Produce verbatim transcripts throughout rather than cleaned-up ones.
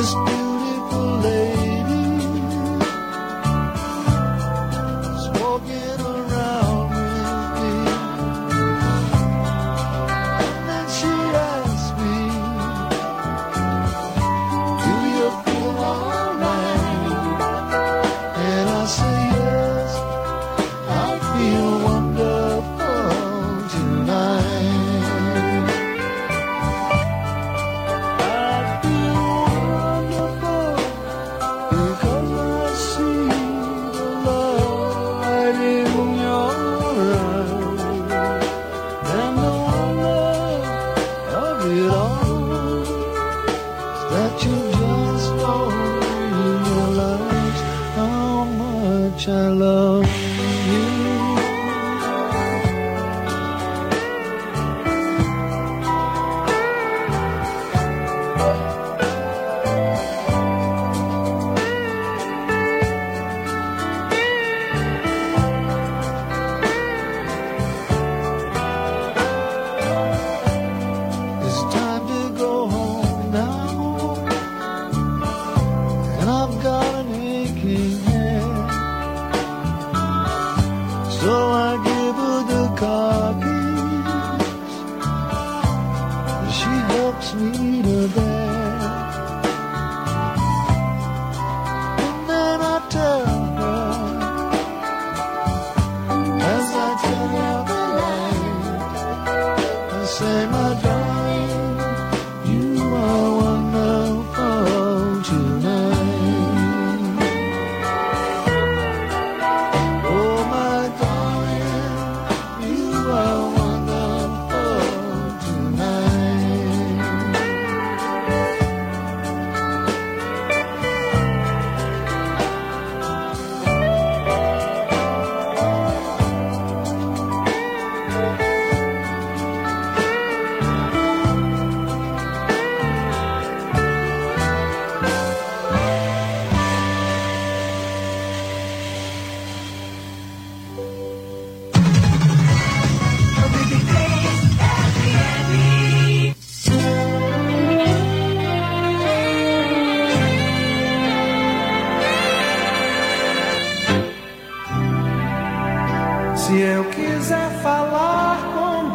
Se eu quiser falar com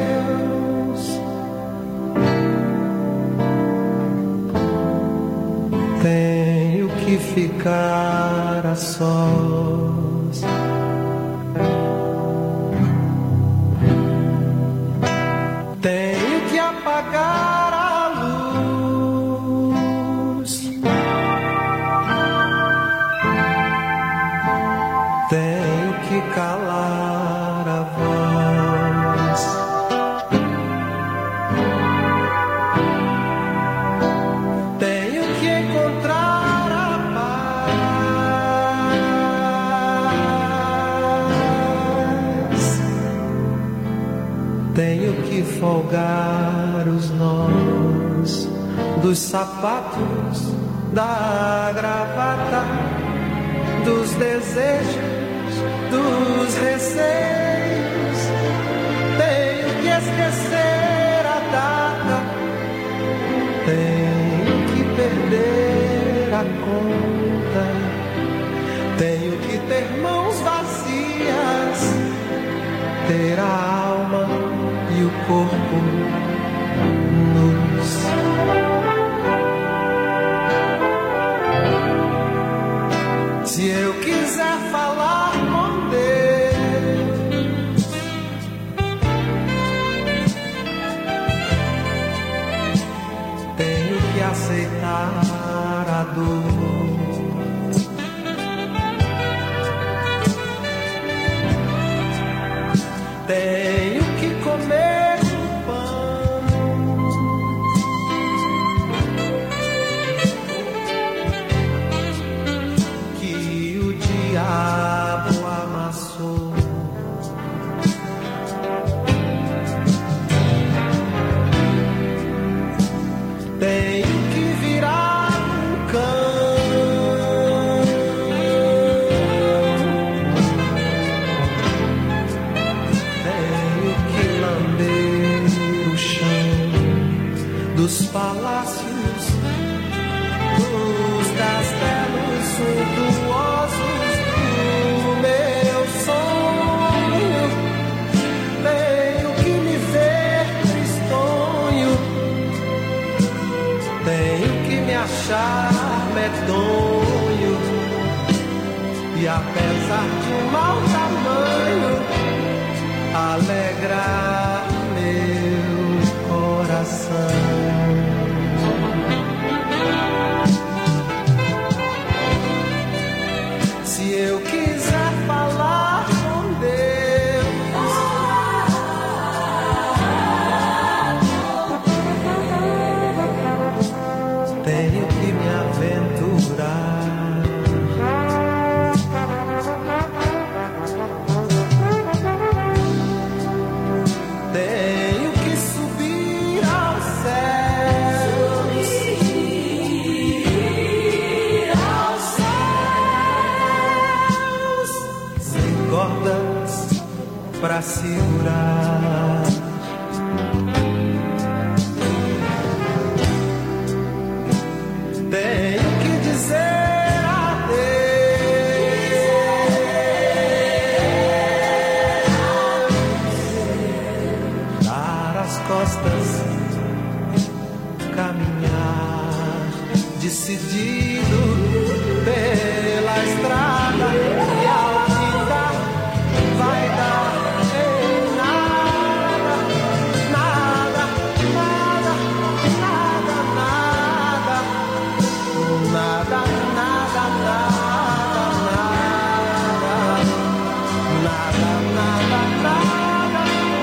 Deus, tenho que ficar a sós. Tenho que apagar a luz. Tenho que calar a voz. Tenho que encontrar a paz. Tenho que folgar os nós dos sapatos, da gravata, dos desejos, dos receios. Tenho que esquecer a data, tenho que perder a conta. Tenho que ter mãos vazias, ter a alma e o corpo nus. Se eu quiser falar com Deus, tenho que aceitar a dor. Tenho que comer um pão que o diabo amassou. Tenho que virar um cão. Tenho que lamber o chão dos palácios, charme é tonho, e apesar de um mau tamanho, alegra meu coração. Se eu quiser falar com Deus, tenho que me aventurar. Tenho que subir aos céus, subir aos céus, sem cordas pra segurar. Tenho que dizer adeus, dar as costas, caminhar decidido pela estrada, e a vida vai dar em nada, nada, nada, nada, nada. Nada, nada, nada, nada, nada, nada,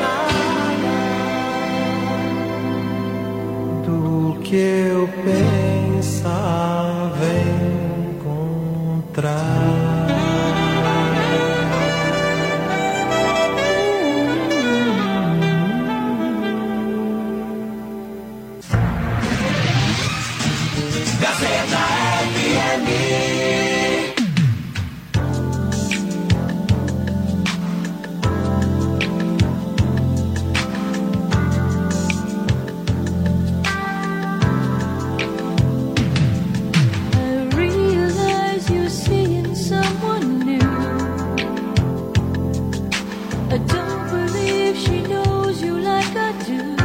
nada do que eu pensava encontrar. Gazeta F M. I realize you're seeing someone new. I don't believe she knows you like I do.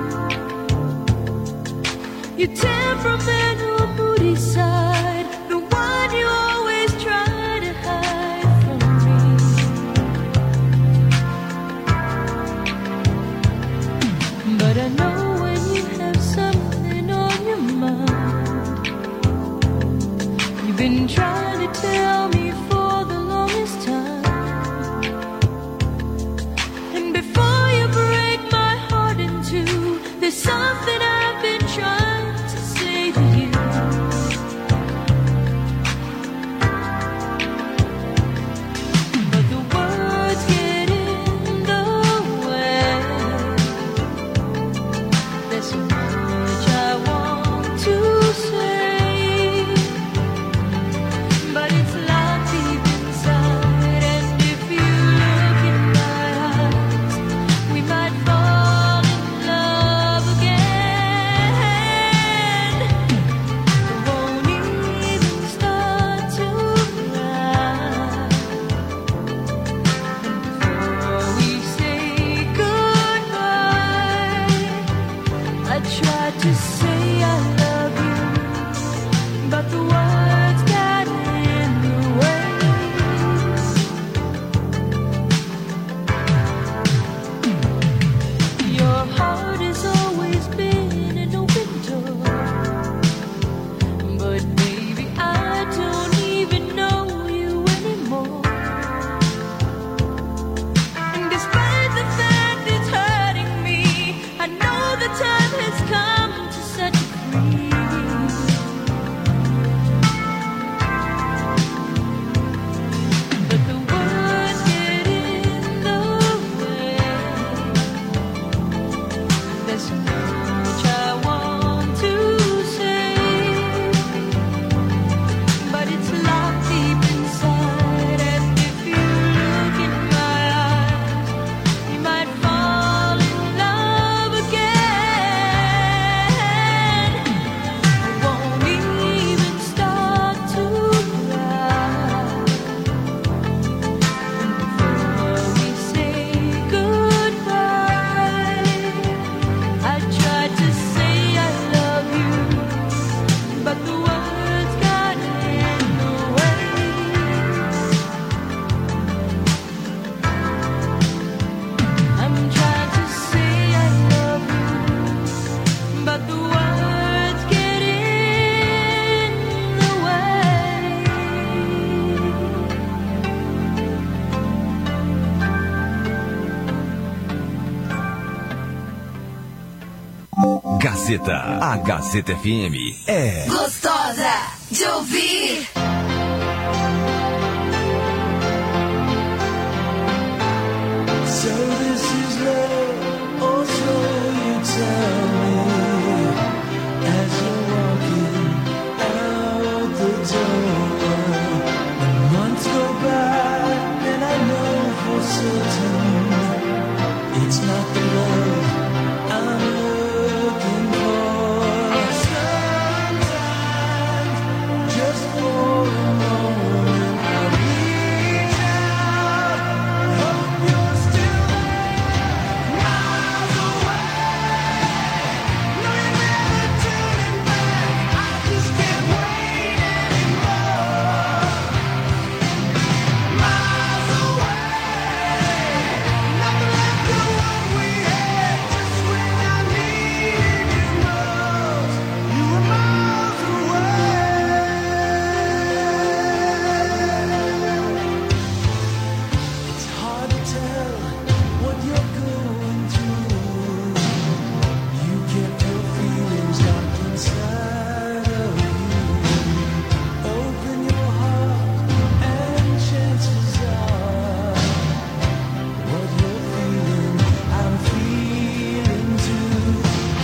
Your temperamental moody side, the one you always try to hide from me. But I know when you have something on your mind. You've been trying to tell me for the longest time. And before you break my heart in two, there's something I've been trying to say to you. But the words get in the way. There's so much I want to say, but it's locked deep inside. And if you look in my eyes, we might fall in love again. I won't even start to cry. Before we say goodbye, I tried to say I love you, but the words got in the way. Your heart has always been an open door, but baby, I don't even know you anymore. And despite the fact it's hurting me, I know the time has come to set you free. But the words get in the way. There's so much I want to say, but it's locked deep inside. And if you look in my eyes, you might fall in love again. I won't even start to cry. Before we say goodbye, I Gazeta, a Gazeta F M é gostosa de ouvir. So this is love, or so you tell me, as you're walking out the door. When months go by, and I know for certain it's not the love I'm looking for. Sometimes, just for a moment, I reach out, hope you're still there, miles away. No, you're never turning back. I just can't wait anymore. Miles away, nothing left of what we had. Just when I needed you most, you were miles away. It's hard to tell what you're going through. You kept your feelings locked inside of you. Open your heart and chances are what you're feeling, I'm feeling too.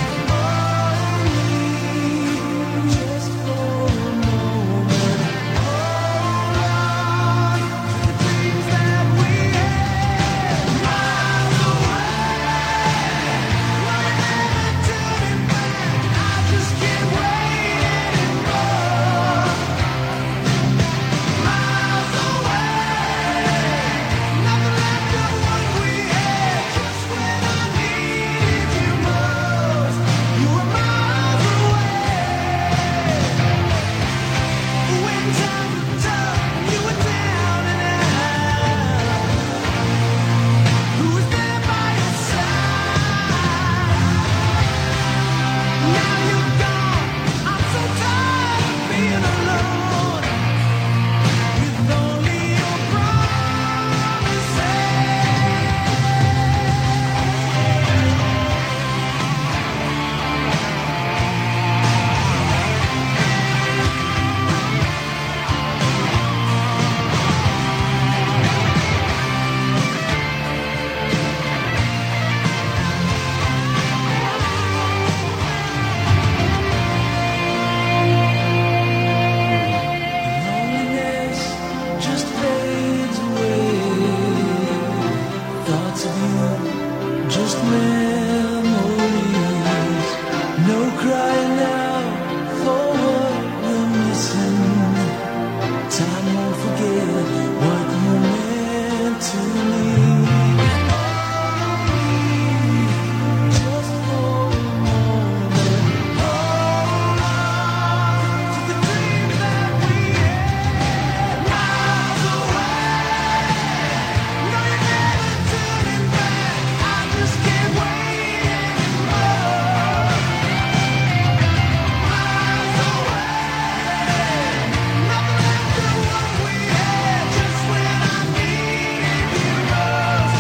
Only just for a moment, hold on to the dreams that we had. Miles away, we're never turning back. I just can't wait anymore. Miles away, nothing left of what we had. Just when I needed you most, you were miles away. When times were tough, you were down and out. Who was there by your side? Now you're gone, I'm so tired of being alone. With only your promises. Loneliness just fades away. Thoughts of you, just memories. No crying out for what we're missing. Time won't forget what you meant to me. Just for a moment, hold on to the dreams that we had. Miles away, no, you're never turning back. I just can't wait anymore. Miles away, nothing left of what we had. Just when I needed you most.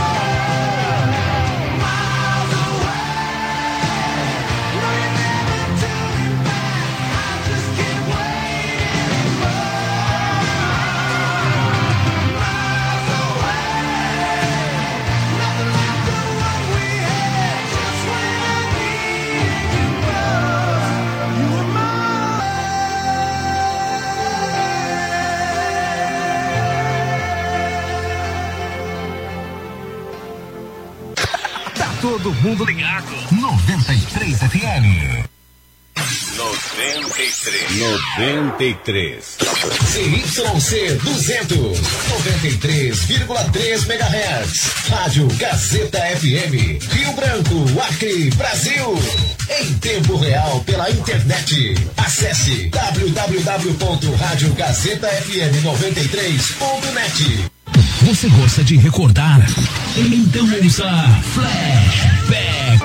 Miles away, no, you're never turning back. I just can't wait anymore. Miles away, nothing left of what we had. Just when I needed you most, you were Tá todo mundo ligado. noventa e três F M. noventa e três. noventa e três. C Y C duzentos. noventa e três vírgula três megahertz. Rádio Gazeta F M. Rio Branco, Acre, Brasil. Em tempo real pela internet. Acesse w w w ponto rádio gazeta f m noventa e três ponto net. Você gosta de recordar? Então ouça Flashback.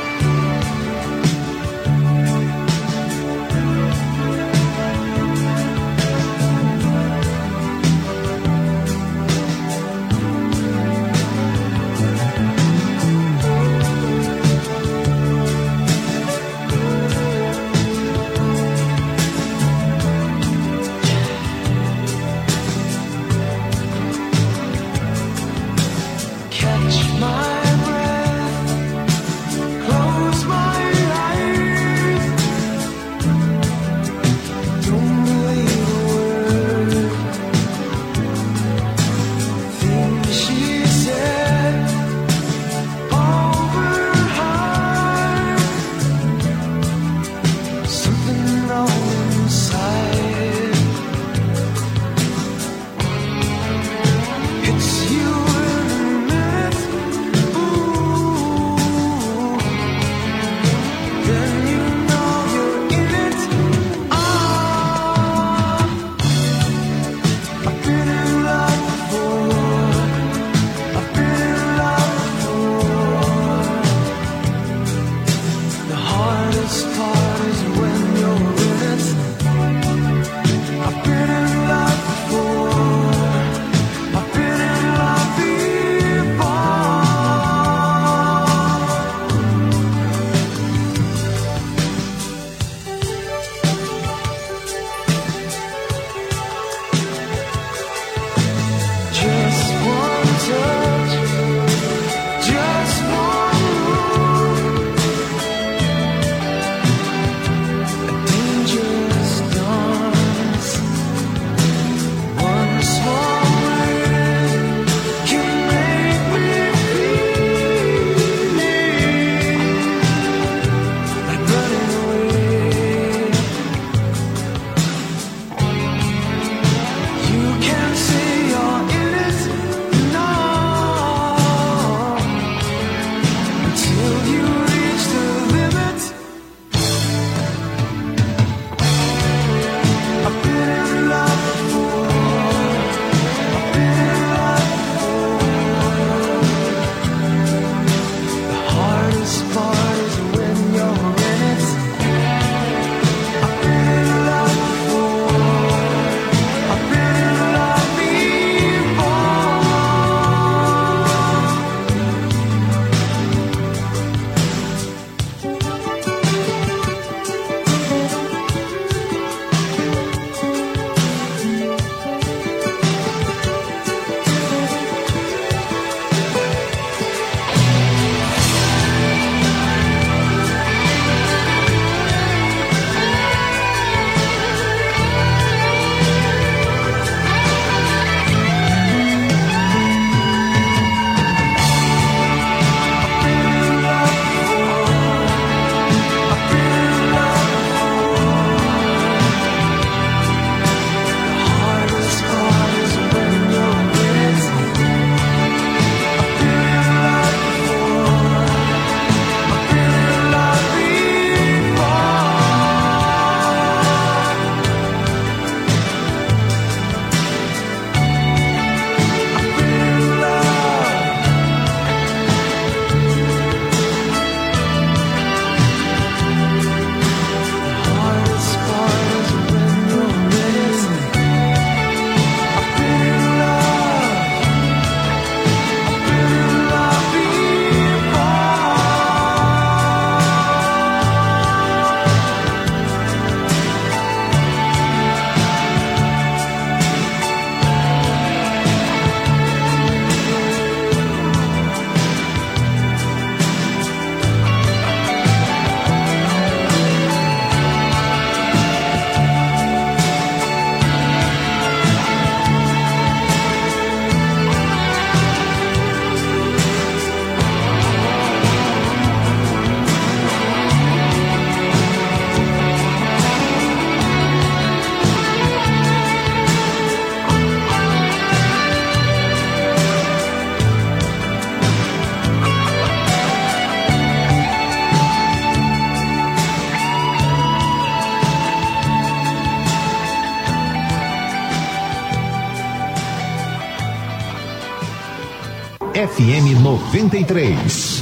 F M noventa e três.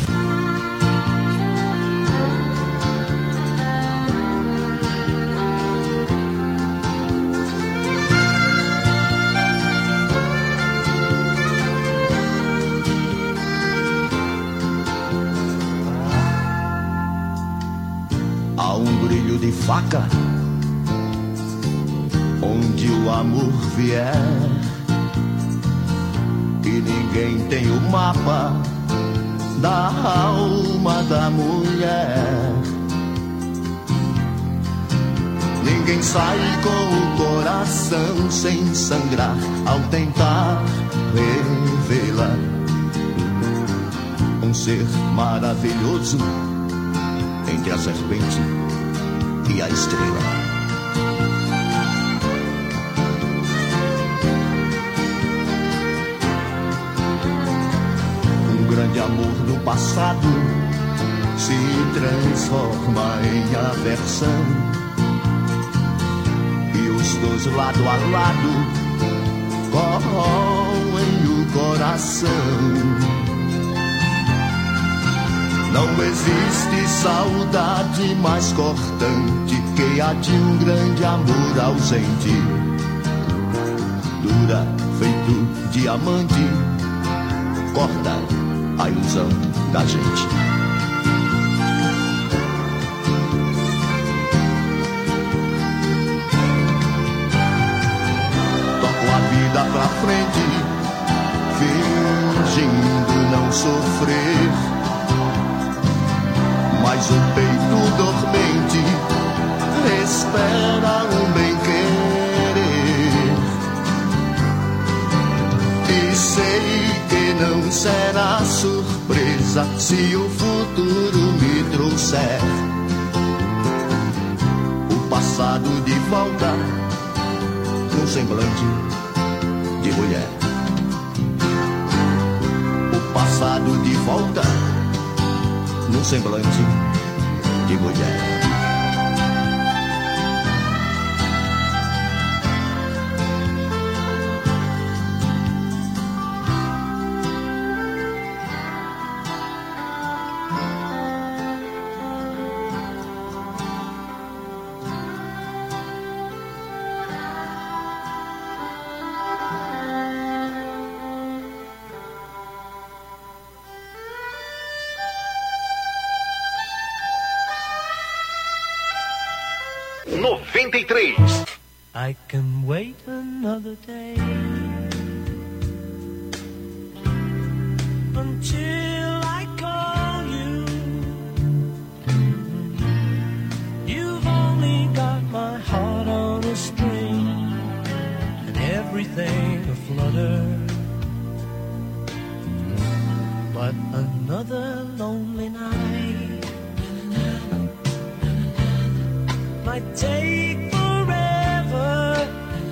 Há um brilho de faca onde o amor vier, e ninguém tem o mapa da alma da mulher. Ninguém sai com o coração sem sangrar ao tentar revelar um ser maravilhoso entre a serpente e a estrela. Grande amor do passado se transforma em aversão, e os dois lado a lado corroem o coração. Não existe saudade mais cortante que a de um grande amor ausente. Dura feito diamante, corta a ilusão da gente. Toco a vida pra frente, fingindo não sofrer, mas o peito dormente espera um bem-querer, e sei que não será surpresa se o futuro me trouxer o passado de volta num semblante de mulher. O passado de volta num semblante de mulher. noventa e três. I can wait another day until I call you. You've only got my heart on a string and everything aflutter, but another lonely night might take forever.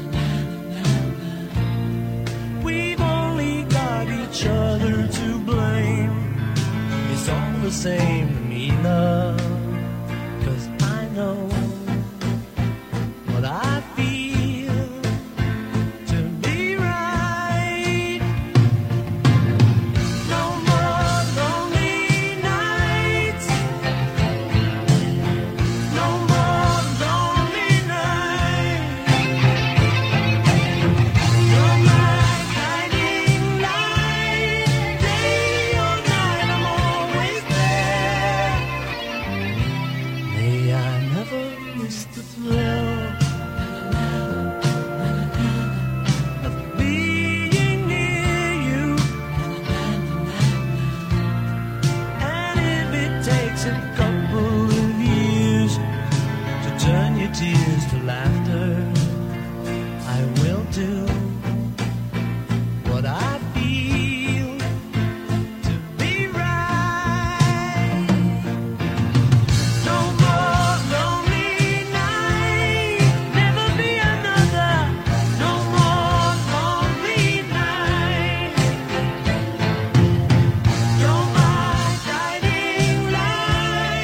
We've only got each other to blame. It's all the same to me, love, 'cause I know what I feel to be right. No more lonely nights, no more lonely nights. You're my guiding light, day or night I'm always there. May I never miss the thrill of being near you, and if it takes a couple of years to turn your tears to laughter, I will do what I feel to be right. No more lonely night, never be another. No more lonely night. You're my guiding light,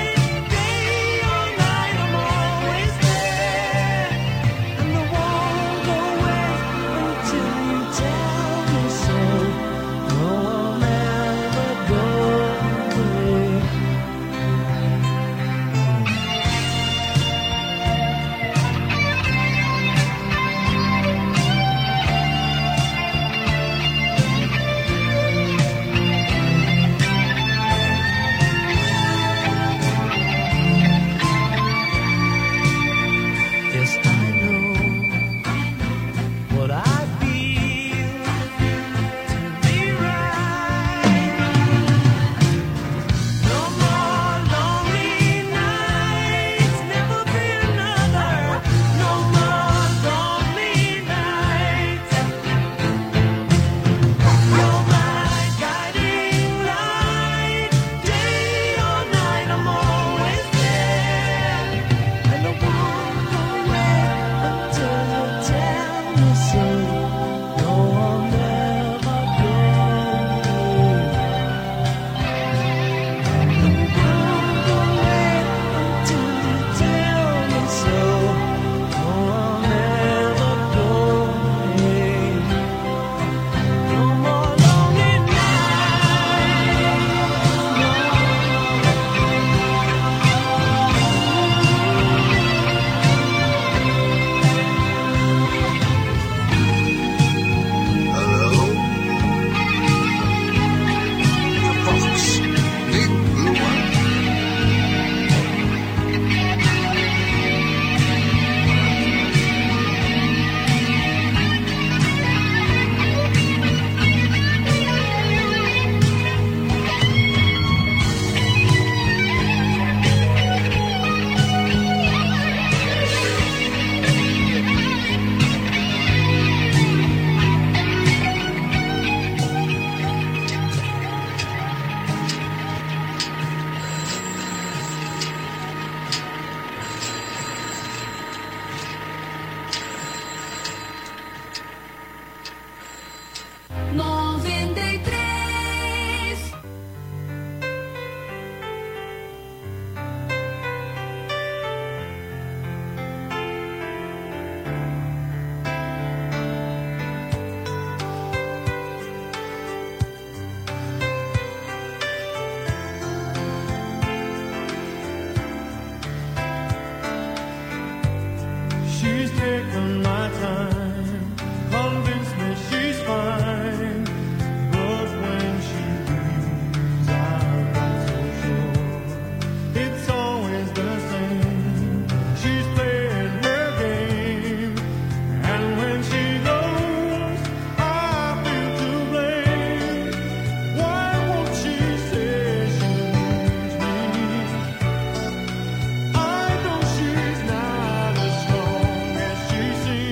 taken my time, convinced me she's fine, but when she leaves I'm not so sure. It's always the same, she's playing her game, and when she goes I feel to blame. Why won't she say she needs me? I know she's not as strong as she seems.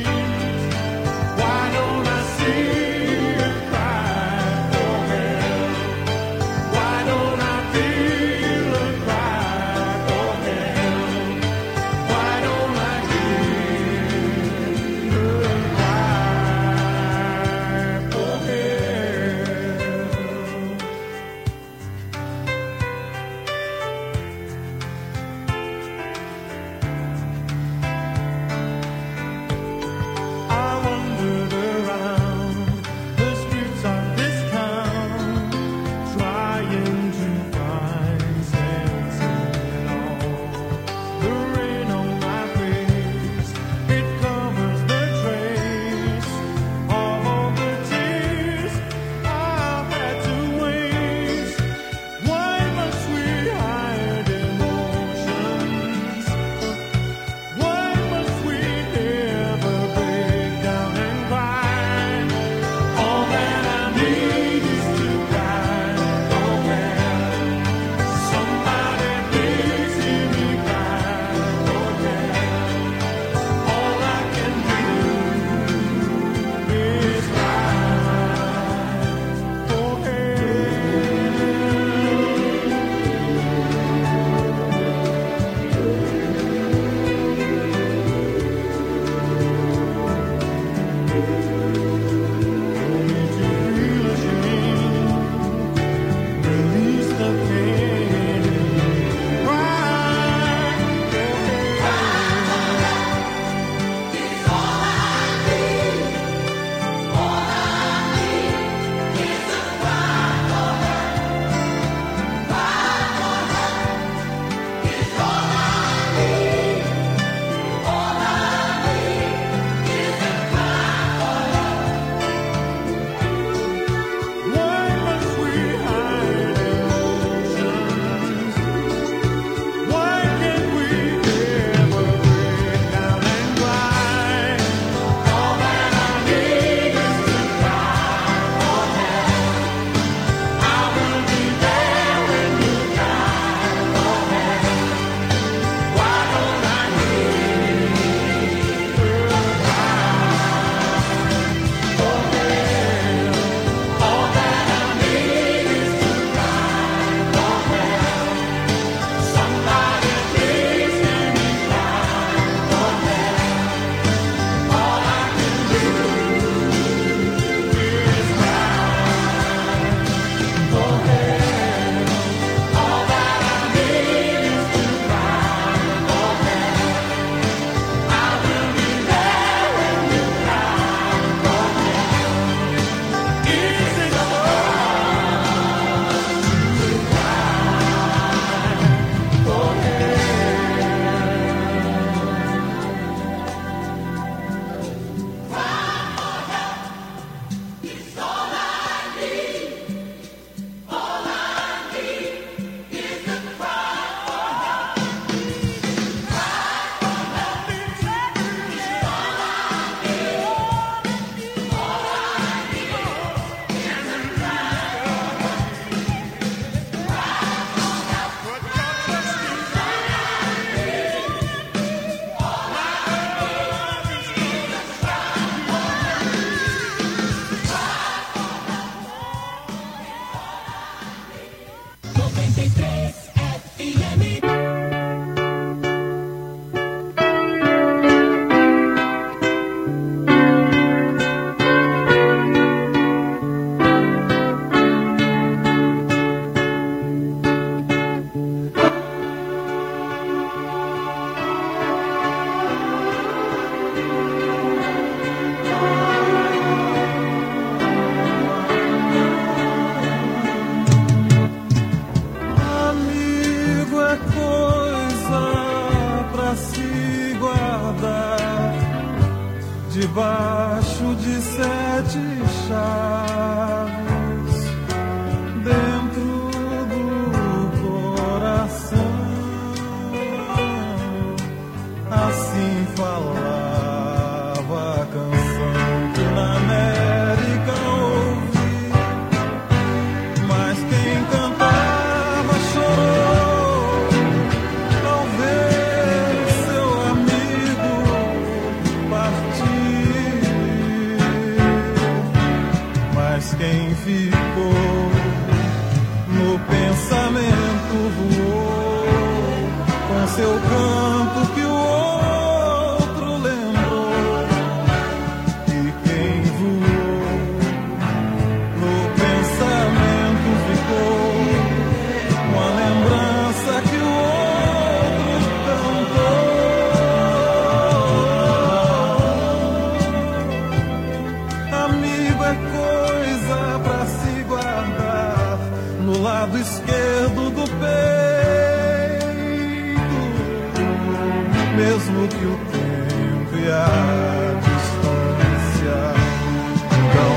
debaixo de sete chaves, dentro do coração. Assim falava a canção que na América ouvi, mas quem cantava chorou ao ver seu amigo partir. Mas quem ficou no pensamento voou com seu canto que o outro lembrou. E quem voou no pensamento ficou com a lembrança que o outro cantou. Amigo é coisa pra se guardar no lado esquerdo do peito, mesmo que o tempo e a distância não,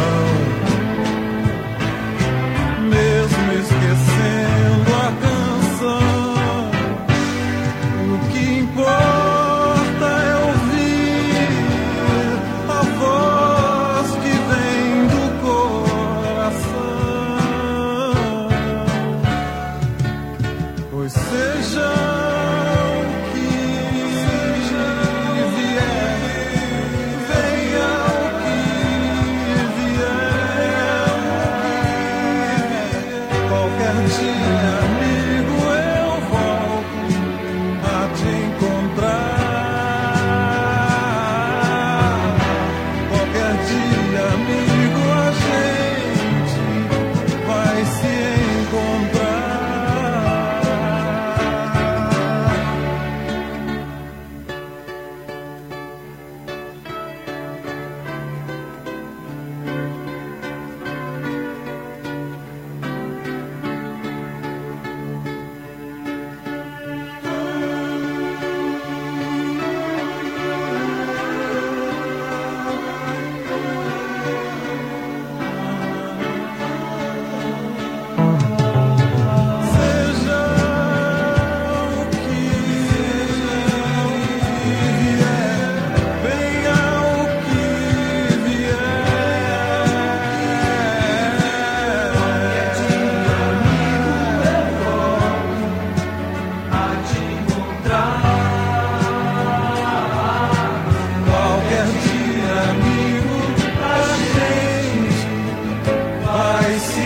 não, mesmo esquecendo a canção, o que importa é ouvir a voz que vem do coração. Pois seja o que vier, venha o que vier, qualquer dia, amigo, eu volto a te encontrar. Qualquer dia, amigo, a gente vai se encontrar. Seja o que vier, venha o que qualquer dia, amigo, a gente vai se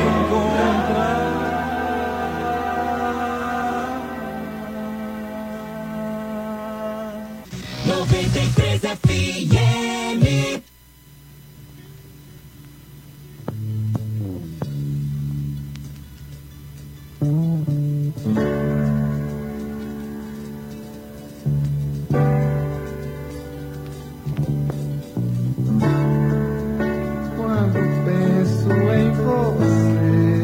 encontrar. noventa e três F M. Quando penso em você,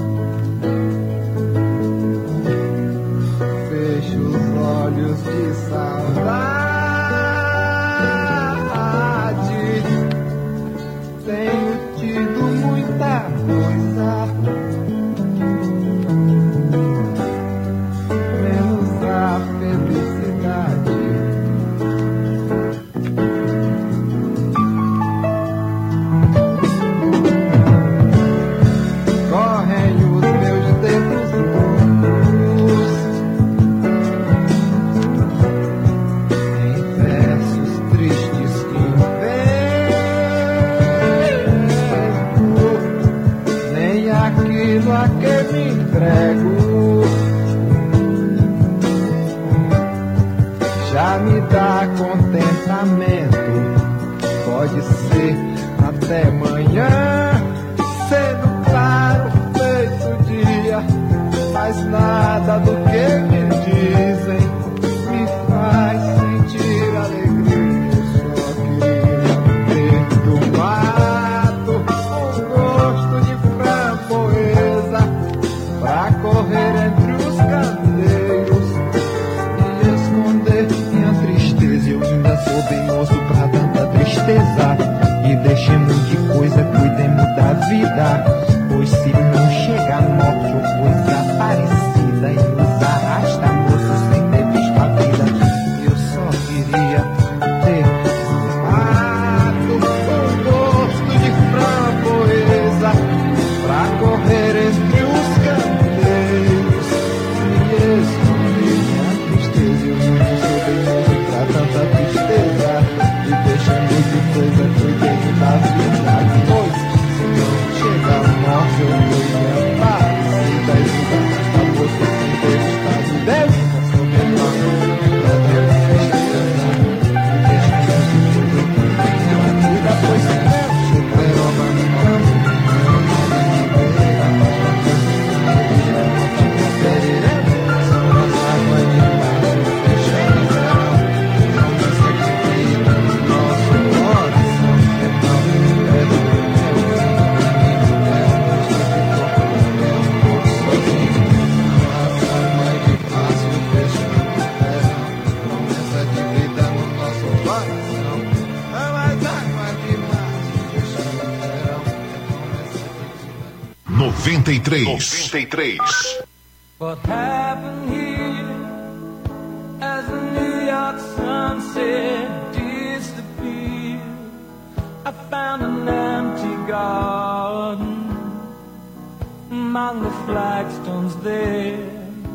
fecho os olhos de saudade. Tenho tido muita coisa, menos a felicidade. Correm os meus dedos nus em versos tristes que invento, nem aquilo a que me entrego já me dá contentamento. Pode ser até amanhã, cedo, claro, feito dia, mas nada do que me dizem me faz sentir alegria. Eu só queria ter do mato um gosto de framboesa pra correr entre os candeiros e esconder minha tristeza. Eu ainda sou bem moço pra dançar noventa e três. noventa e três. What happened here as the New York sunset disappeared? I found an empty garden among the flagstones there.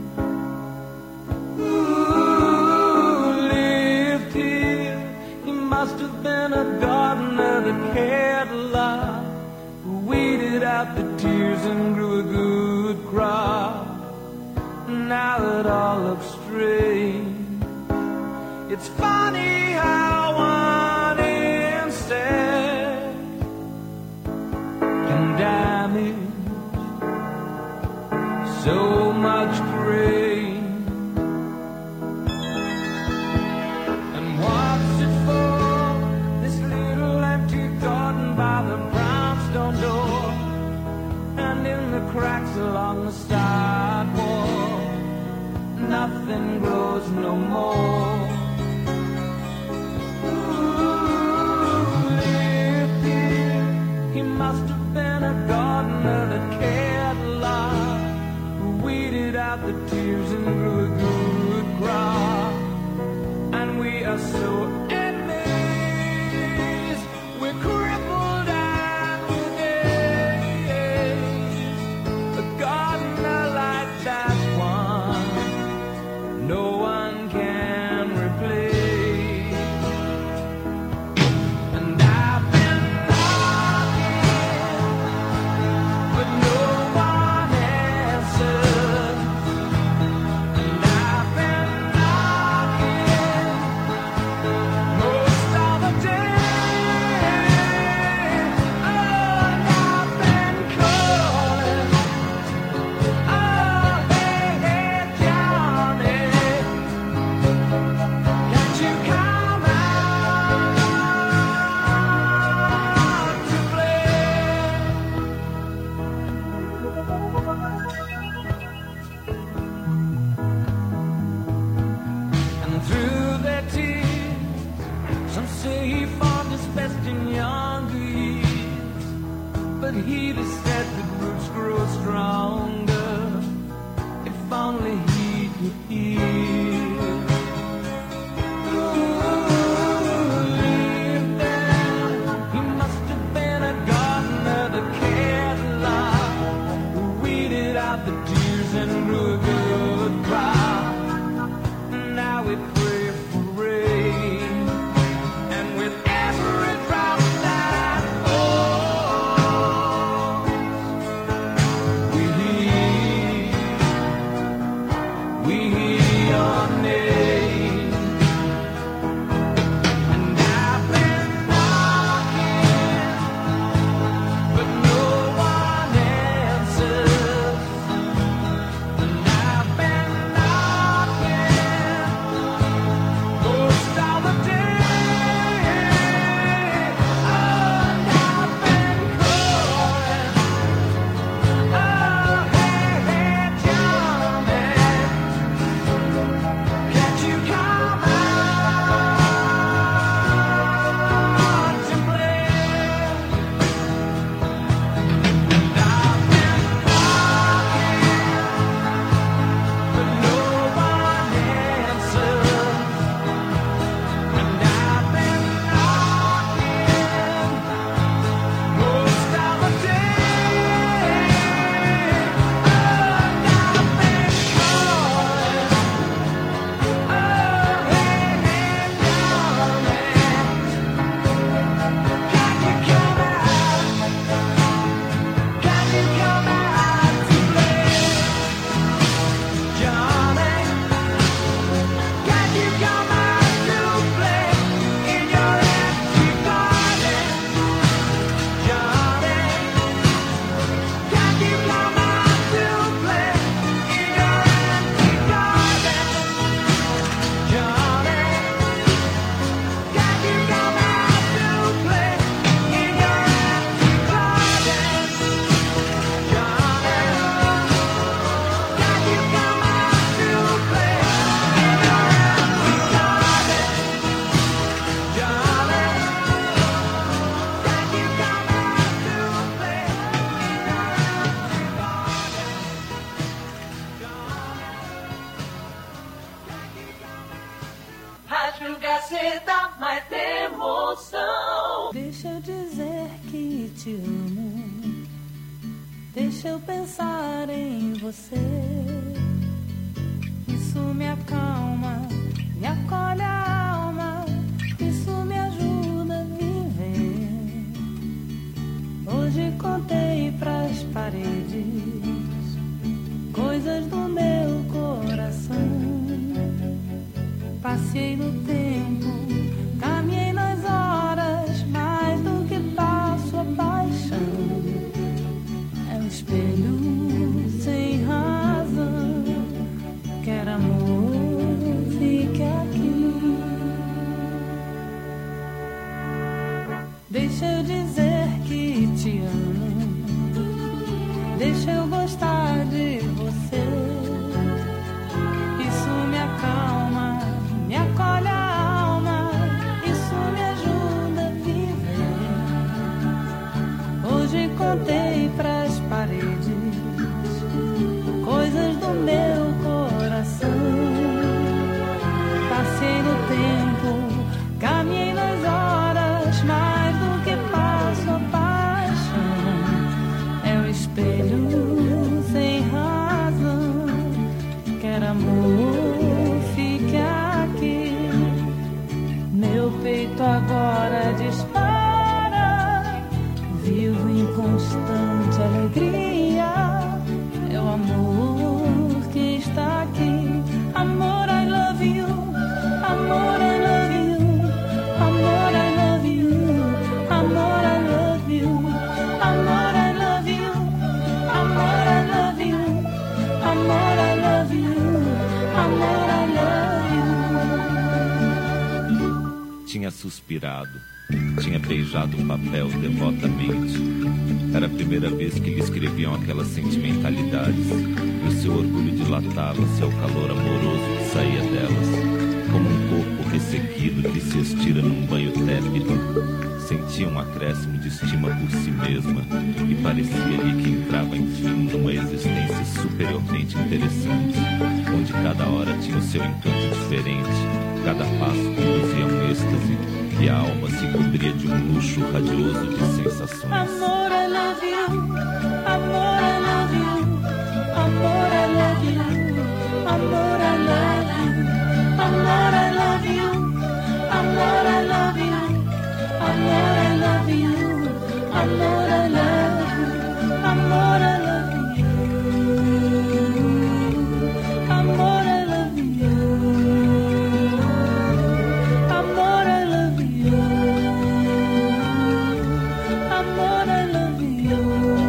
Who lived here? He must have been a gardener that cared a lot, who weeded out the tears and grew a good crop. Now it all looks strange. It's funny how one insect can damage so much grain. And what's it for, this little empty garden by the brownstone door, and in the cracks along the sidewalk nothing grows no more. Who lived here? He must have been a gardener that cared a lot, who weeded out the tears and grew a good crop. And we are so enemies, we're crippled and we're dazed. A gardener like that one, no one can replace. And I've been knocking, but no one answers. And I've been knocking most of the day. Oh, and I've been calling. Oh, hey, hey, Johnny, can't you come out to play? And through their tears, some say he fought his best in younger years, but he'd have said that roots grow stronger if only he could hear. Who lived there? He must have been a gardener that cared a lot, who weeded out the tears and grew a good crop. Now we pray for rain, and with every drop that falls, we hear, we hear your name. And I've been knocking, but no one answers. And I've been knocking most of the day. Oh, and I've been calling. Oh, hey, hey, Johnny, Madrugada dá mais emoção. Deixa eu dizer que te amo. Deixa eu pensar em você. Isso me acalma, me acolhe a alma. Isso me ajuda a viver. Hoje contei pras paredes coisas do meu coração. Passei no tempo, caminhei nas horas, mais do que passo a paixão. É um espelho sem razão. Quer amor, fique aqui. Deixa eu dizer que te amo. Deixa eu gostar de você. Isso me acalma, me acolhe a alma. Isso me ajuda a viver. Hoje contei pras paredes coisas do meu coração. Passei no tempo, caminhei nas horas, mais do que passo a paixão. É um espelho sem razão. Quer amor, fique aqui. Meu peito agora dispara. Vivo em constante alegria. É o amor que está aqui. Amor, I love you. Amor, I love you. Amor, I love you. Amor, I love you. Amor, I love you. Amor, I love you. Amor, I love you. Amor, I love you. Tinha suspirado, tinha beijado o papel devotamente. Era a primeira vez que lhe escreviam aquelas sentimentalidades, e o seu orgulho dilatava-se ao calor amoroso que saía delas, como um corpo ressequido que se estira num banho tépido. Sentia um acréscimo de estima por si mesma e parecia-lhe que entrava, enfim, numa existência superiormente interessante, onde cada hora tinha o seu encanto diferente, cada passo conduzia a um êxtase e a alma se cobria de um luxo radioso de sensações. Amor, I love you. Amor, I love you. Amor, I love you. Amor, I love you. Amor, I love you. Amor, I love you. Amor, I love you. Amor, I love you. Amor, I love you. Amor, I love you. Amor, I love you. Amor, I love you.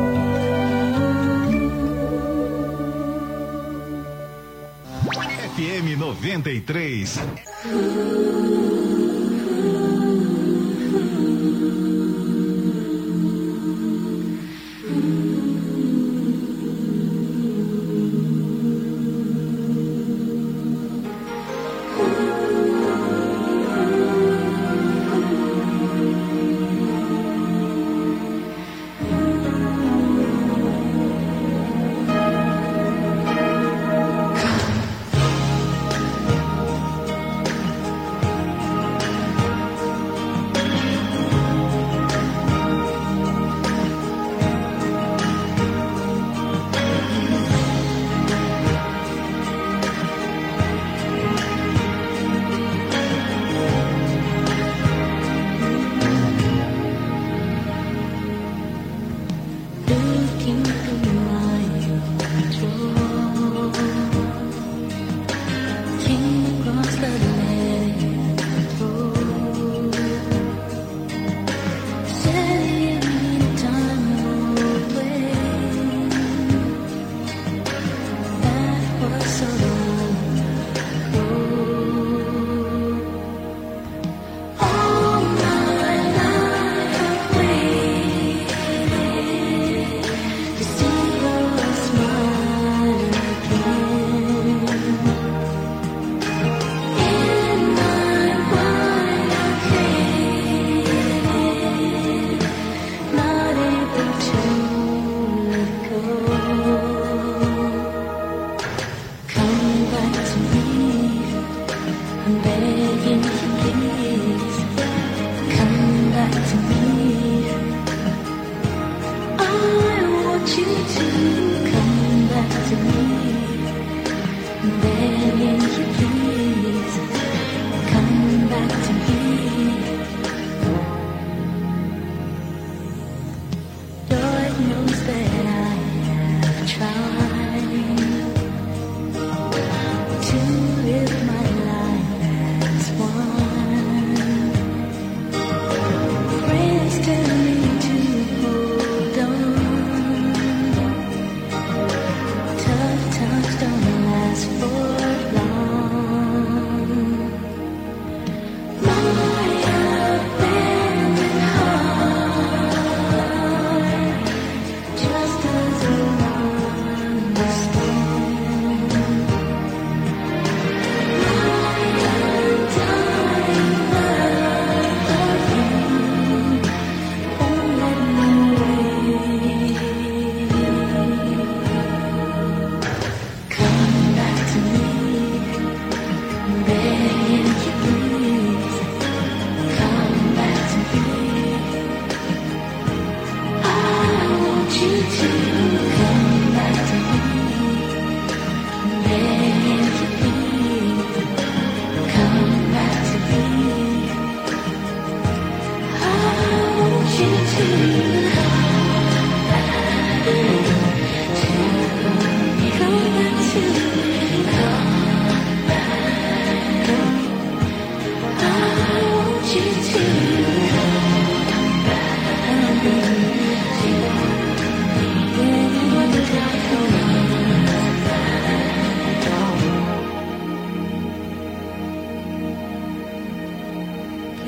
F M noventa e três.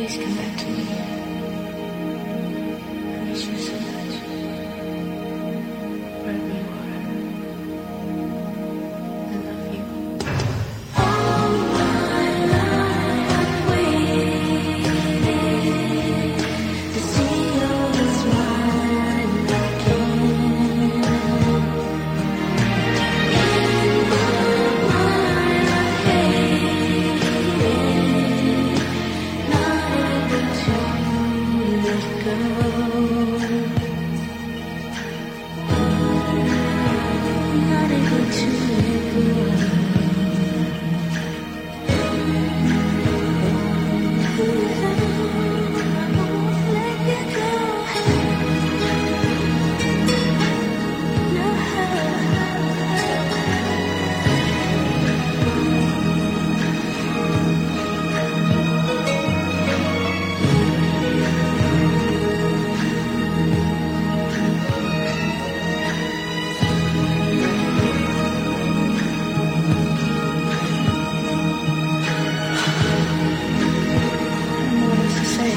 Please come back to me. I miss you so much. Wherever you are, I love you. All my life I've waited to see your smile again. In my mind I've hated, not able to let go. Not able to let go. What else to say?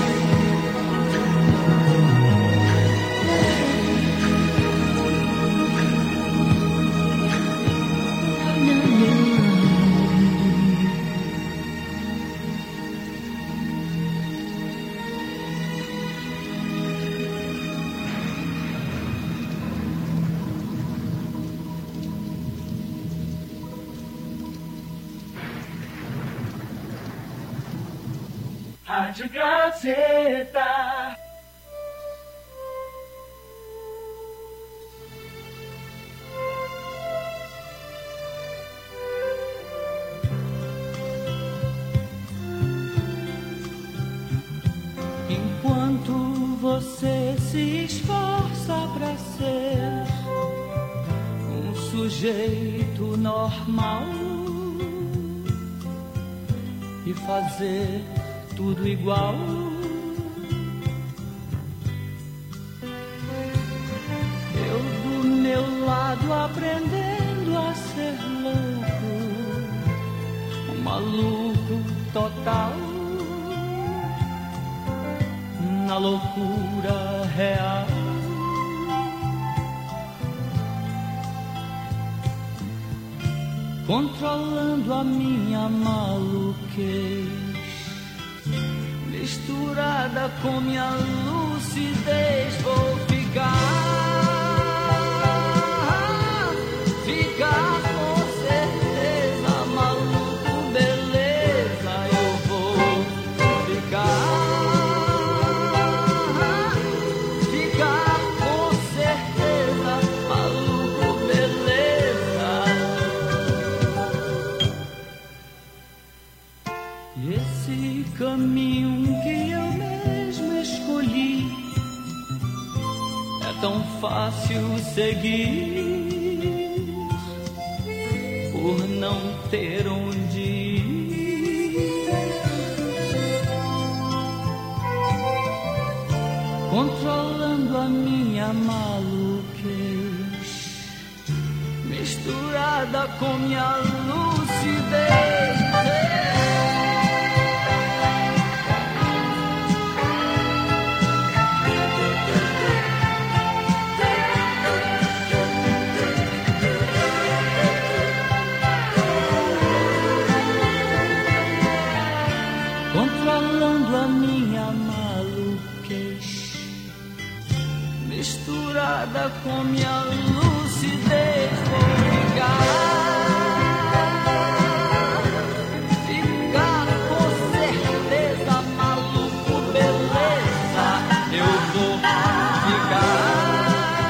No, no. Rádio Gazeta. Enquanto você se esforça pra ser um sujeito normal e fazer tudo igual, eu do meu lado aprendendo a ser louco, um maluco total, na loucura real. Controlando a minha maluquez, misturada com minha lucidez, vou ficar, ficar com certeza, maluco, beleza, eu vou ficar, ficar com certeza, maluco, beleza. E esse caminho que eu mesmo escolhi é tão fácil seguir, por não ter onde ir. Controlando a minha maluquez, misturada com minha lucidez. Controlando a minha maluquez, misturada com minha lucidez, vou ficar, ficar com certeza, maluco, beleza, eu vou ficar,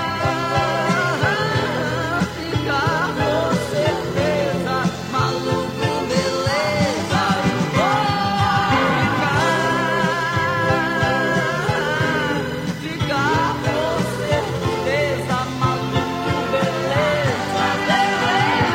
ficar com certeza, maluco, beleza, eu vou ficar com certeza, maluco, beleza, beleza.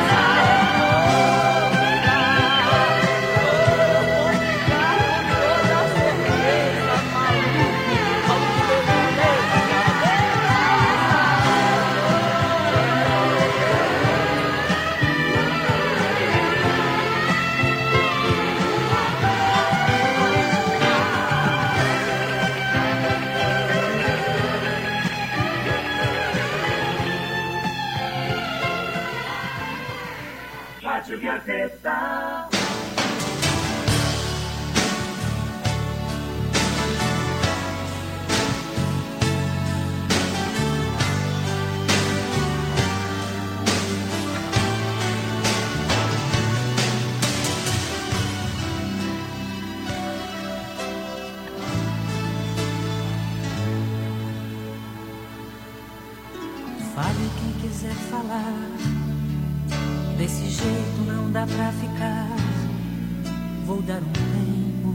quiser falar, desse jeito não dá pra ficar. Vou dar um tempo.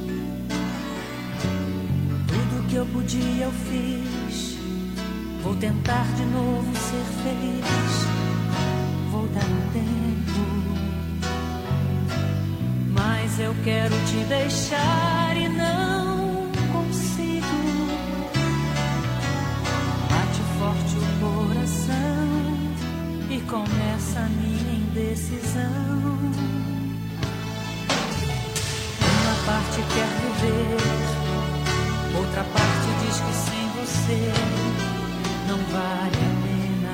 Tudo que eu podia eu fiz. Vou tentar de novo ser feliz. Vou dar um tempo. Mas eu quero te deixar e não consigo. Bate forte o coração e começa a minha indecisão. Uma parte quer viver, outra parte diz que sem você não vale a pena.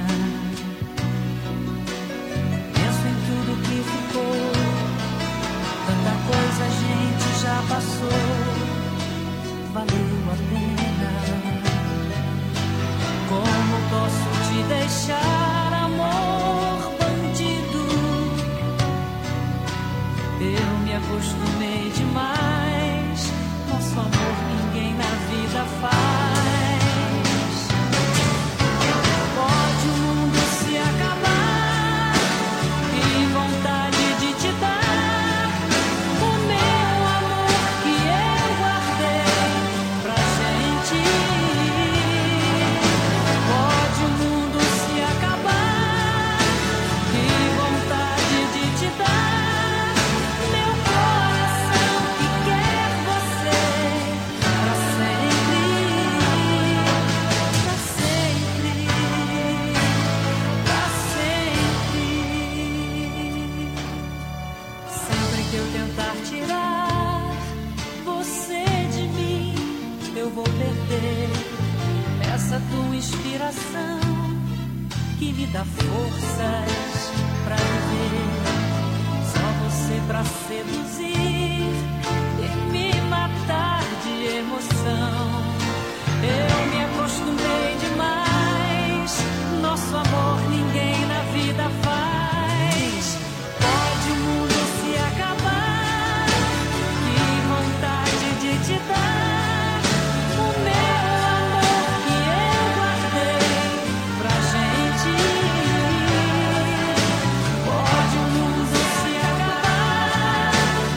Penso em tudo que ficou, tanta coisa a gente já passou, valeu a pena. Como posso te deixar, amor bandido? Eu me acostumei demais, nosso amor ninguém na vida faz. Pode o mundo se acabar, que vontade de te dar o meu amor que eu guardei pra gente. Pode o mundo se acabar, que vontade de te dar meu coração que quer você pra sempre, pra sempre, pra sempre. Sempre que eu tentar tirar você de mim, eu vou perder essa tua inspiração que me dá forças pra viver. Só você pra seduzir e me matar de emoção.